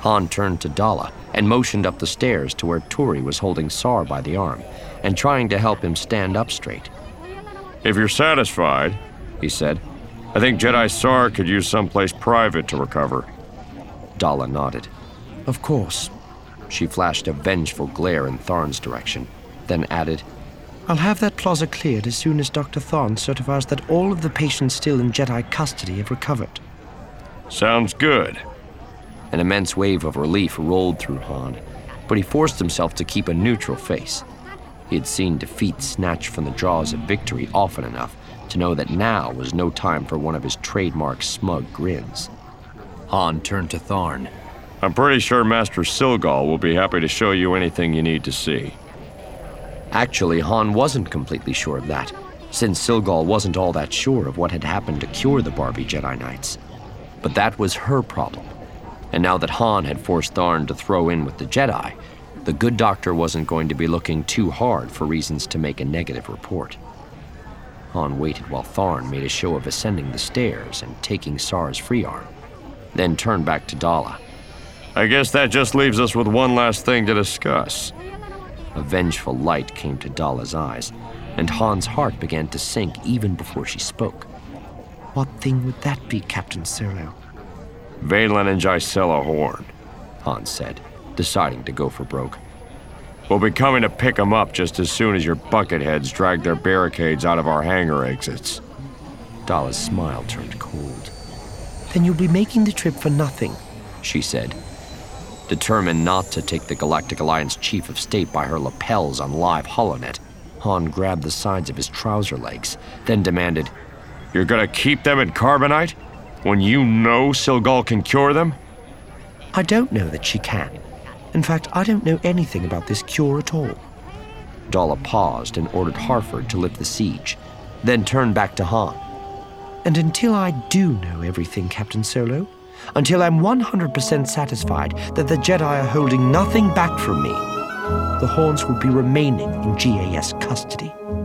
Han turned to Dala and motioned up the stairs to where Turi was holding Sar by the arm and trying to help him stand up straight. "If you're satisfied," he said, "I think Jedi Sar could use someplace private to recover." Dala nodded. "Of course." She flashed a vengeful glare in Tharn's direction, then added, "I'll have that plaza cleared as soon as Dr. Tharn certifies that all of the patients still in Jedi custody have recovered." "Sounds good." An immense wave of relief rolled through Han, but he forced himself to keep a neutral face. He had seen defeat snatched from the jaws of victory often enough to know that now was no time for one of his trademark smug grins. Han turned to Tharn. "I'm pretty sure Master Silgal will be happy to show you anything you need to see." Actually, Han wasn't completely sure of that, since Silgal wasn't all that sure of what had happened to cure the Barbie Jedi Knights. But that was her problem. And now that Han had forced Tharn to throw in with the Jedi, the good doctor wasn't going to be looking too hard for reasons to make a negative report. Han waited while Tharn made a show of ascending the stairs and taking Sar's free arm, then turned back to Dala. "I guess that just leaves us with one last thing to discuss." A vengeful light came to Dala's eyes, and Han's heart began to sink even before she spoke. "What thing would that be, Captain Solo?" "Vaylin and Gisela Horn," Han said, deciding to go for broke. "We'll be coming to pick them up just as soon as your bucketheads drag their barricades out of our hangar exits." Dala's smile turned cold. "Then you'll be making the trip for nothing," she said. Determined not to take the Galactic Alliance Chief of State by her lapels on live HoloNet, Han grabbed the sides of his trouser legs, then demanded, "You're gonna keep them in carbonite? When you know Silgal can cure them?" "I don't know that she can. In fact, I don't know anything about this cure at all." Dala paused and ordered Harford to lift the siege, then turned back to Han. "And until I do know everything, Captain Solo, until I'm 100% satisfied that the Jedi are holding nothing back from me, the Horns will be remaining in GAS custody."